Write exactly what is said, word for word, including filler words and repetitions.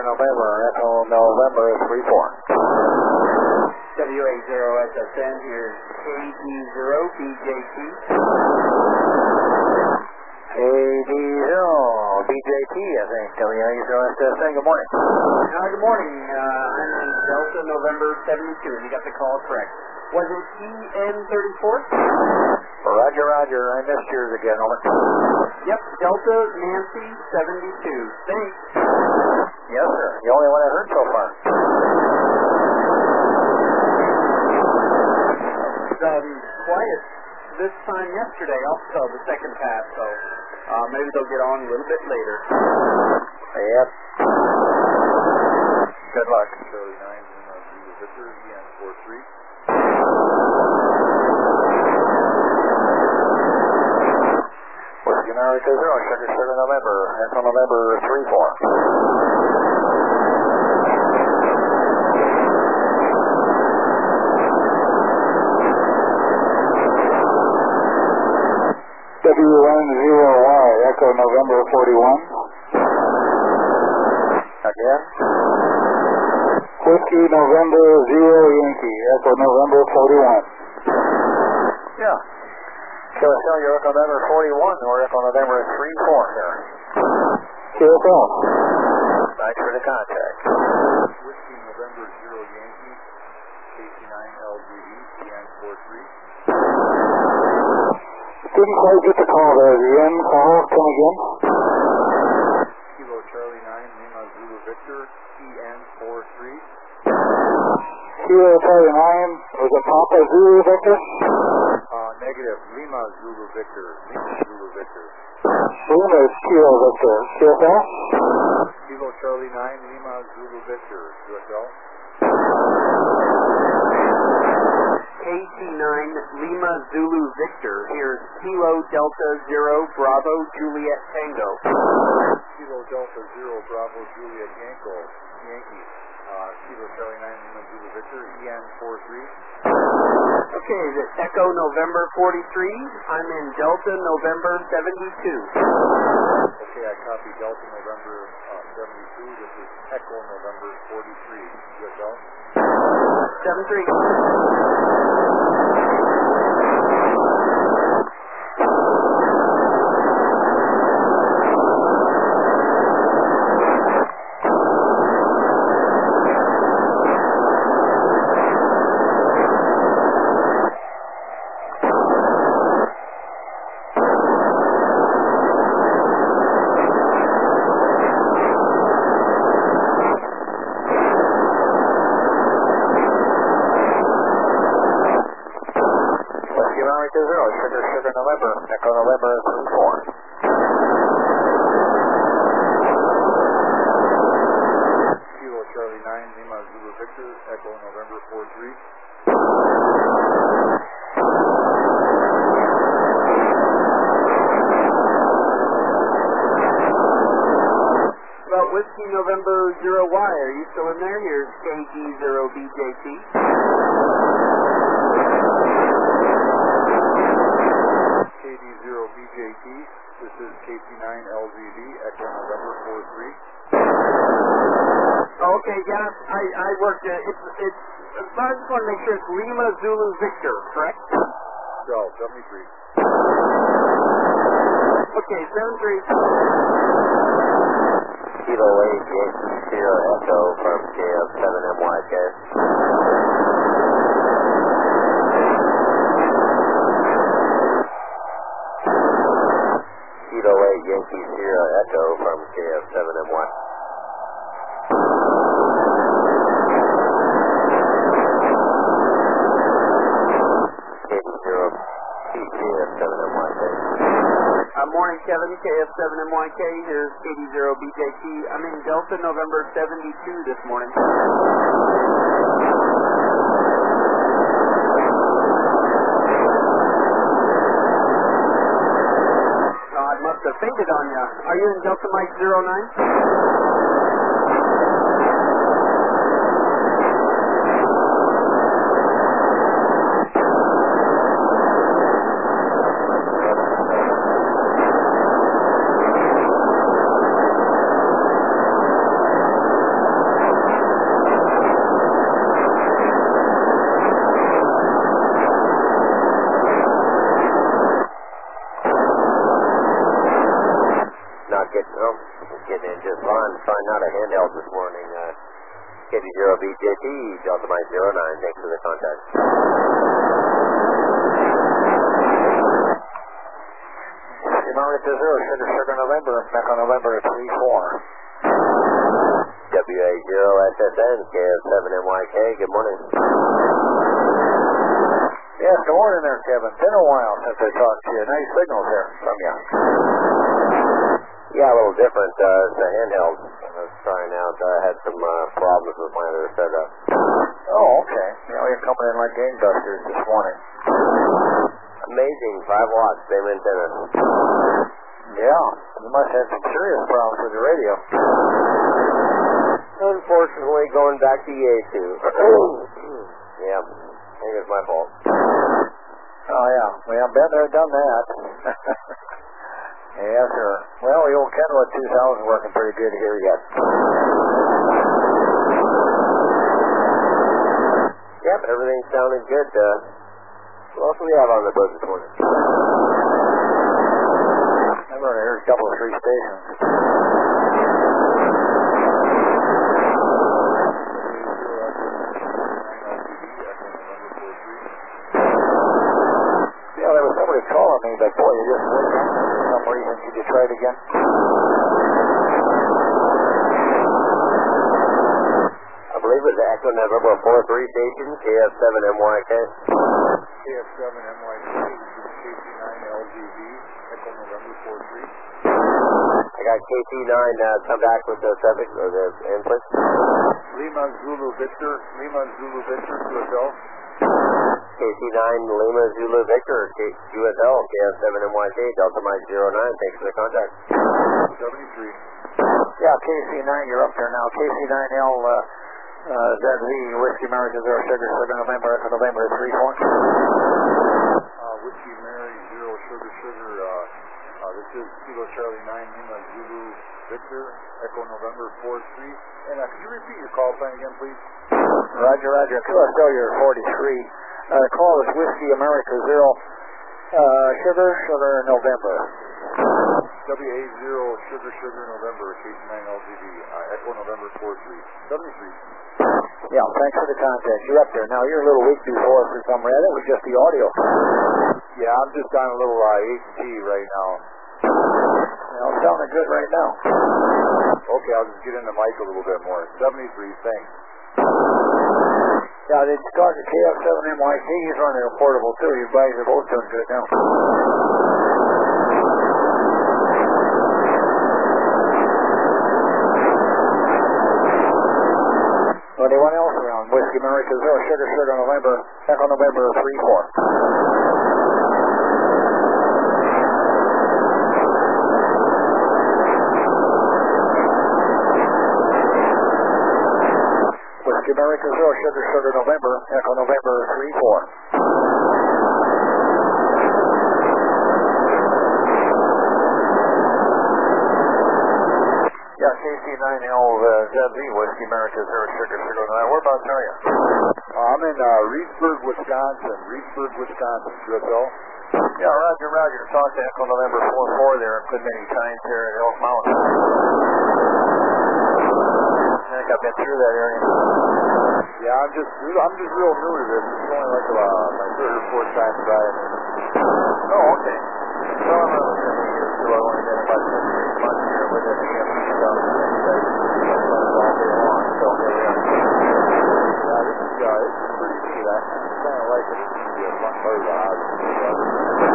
November, Echo November three four. W A zero S S N, here's K D zero B J T. K D zero B J T, I think. W A zero S S N, good morning. Uh, good morning. Uh, I'm in Delta November seventy-two. You got the call correct. Was it E N thirty-four? Roger, roger. I missed yours again, over. Yep, Delta Nancy seventy-two. Thanks. Yes, sir. The only one I've heard so far. Um, quiet this time yesterday also, the second pass, so uh, maybe they'll get on a little bit later. Yep. Good luck. Charlie nine, Lima Zulu Victor, E N four three. Whiskey America zero, Sugar Sugar November, Echo November three four. W one zero Y, Echo November forty-one. Again. Whiskey November zero Yankee, Echo November forty-one. Yeah. So I tell you Echo November forty-one or Echo November three four here. Q F L. Thanks for the contact. Whiskey November zero Yankee, K C nine L G E, E N four three. Didn't quite get the call there. The end call, come again. Kilo Charlie nine, Lima Zulu Victor, E N four three. Kilo Charlie nine, was it Papa Zulu Victor? Uh, negative, Lima Zulu Victor, Lima Zulu Victor. Lima is Kilo Victor. Q F L? Kilo Charlie nine, Lima Zulu Victor, Q S L. K T nine Lima Zulu Victor, here's Kilo Delta zero Bravo Juliet Tango. Kilo Delta zero Bravo Juliet Yanko, Yankee. Uh, Kilo Charlie nine, Lima Zulu Victor, E N four three. Okay, the Echo November forty-three. I'm in Delta November seventy-two. Okay, I copy Delta November uh, seventy-two. This is Echo November forty-three. U S L? seven three. Sugar Sugar November, Echo November three four. Kilo Charlie nine, Lima Zulu Victor, Echo November four three. Well, Whiskey November zero Y, are you still in there? Here's K G zero B J T. K D zero B J T, this is K C nine L Z V, Echo November four three. Okay, yeah, I, I worked it. It's, it's, I just want to make sure it's Lima Zulu Victor, correct? So, seventy-three. Okay, seven three. Kilo eight, Yankee Sierra Echo from K F seven M Y K. Kilo eight, Yankee Sierra Echo from K F seven M Y. K zero K F seven M Y K. Uh, morning, Kevin, K F seven M Y K. Here's K D zero B J T. I'm in Delta November seventy-two this morning. Oh, I must have faded on you. Are you in Delta Mike zero nine? just fine. Trying out a handheld this morning. Uh, K T zero B J T, Delta Mike zero nine. Thanks for the contact. America zero, Sugar Sugar November, back on November three four. W A zero S S N, K F seven M Y K, good morning. Yes, good morning there, Kevin. Been a while since I talked to you. Nice signals there from you. Yeah, a little different. Uh, it's a handheld. I was trying out. I had some uh, problems with my other setup. Oh, okay. You know, you're coming in like gangbusters this morning. Amazing. Five watts, same antenna. Yeah, you must have some serious problems with the radio. Unfortunately, going back to E A two. Yeah, I think it's my fault. Oh, yeah. Well, been there, done that. Yes, sir. Well, the old Kenwood two thousand working pretty good here yet. Yep, everything sounded good. Uh, what else do we have on the boat this morning? I've already heard a couple of three stations. Yeah, there was somebody calling me, but boy, you just went in for some reason. Could you try it again? I believe it's Echo November four three station, K F seven M Y K. K F seven M Y K, this is K T nine L G B, Echo November four three. I got K T nine, uh, come back with the subject, or the input. Lima Zulu Victor, Lima Zulu Victor, Q S L. K T nine Lima Zulu Victor, Q S L, K F seven M Y K, Delta Mike zero nine, thanks for the contact. seventy-three. Yeah, K C nine, you're up there now. K C nine L, uh, uh, Z Z, Whiskey America zero, Sugar Sugar November, Echo November three four. Uh, Whiskey Mary zero, Sugar Sugar, uh, uh, this is Kilo Charlie nine, Lima Zulu Victor, Echo November four three. And uh, could you repeat your call sign again, please? Roger, Roger. Q S L, you're forty-three. Uh, the call is Whiskey America zero, uh, Sugar Sugar November. W A zero, Sugar Sugar November, K T nine L G B, uh, Echo November four three. seventy-three. Yeah, thanks for the contact. You're up there. Now, you're a little weak before for some reason. It was just the audio. Yeah, I'm just on a little uh, H T right now. Well, it's sounding good right now. Okay, I'll just get in the mic a little bit more. seventy-three, thanks. Yeah, they talked to K F seven M Y K. He's running a portable, too. You guys are both doing good now. Anyone else around? Whiskey America zero, Sugar Sugar November, Echo November three four. Whiskey America zero, Sugar Sugar November, Echo November three four. Yeah, K C nine L uh, Z Z, Whiskey America zero, Sugar Sugar November. Whereabouts are you? Uh, I'm in uh, Reedsburg, Wisconsin. Reedsburg, Wisconsin, Q S L. Yeah, Roger, Roger. Talked to Echo November four four there a good many times here at Elk Mountain. I think I've been through that area. Yeah, I'm just I'm just real new to this. It's only like uh, my third or fourth time driving. Oh, okay. Well, I'm not listening to you, so I've only been about six, six months here with the A M P stuff. I've done it all day long, so here we are. Yeah, this is, uh, this is pretty neat. I kind of like it. It's going to be a fun part of the hobby.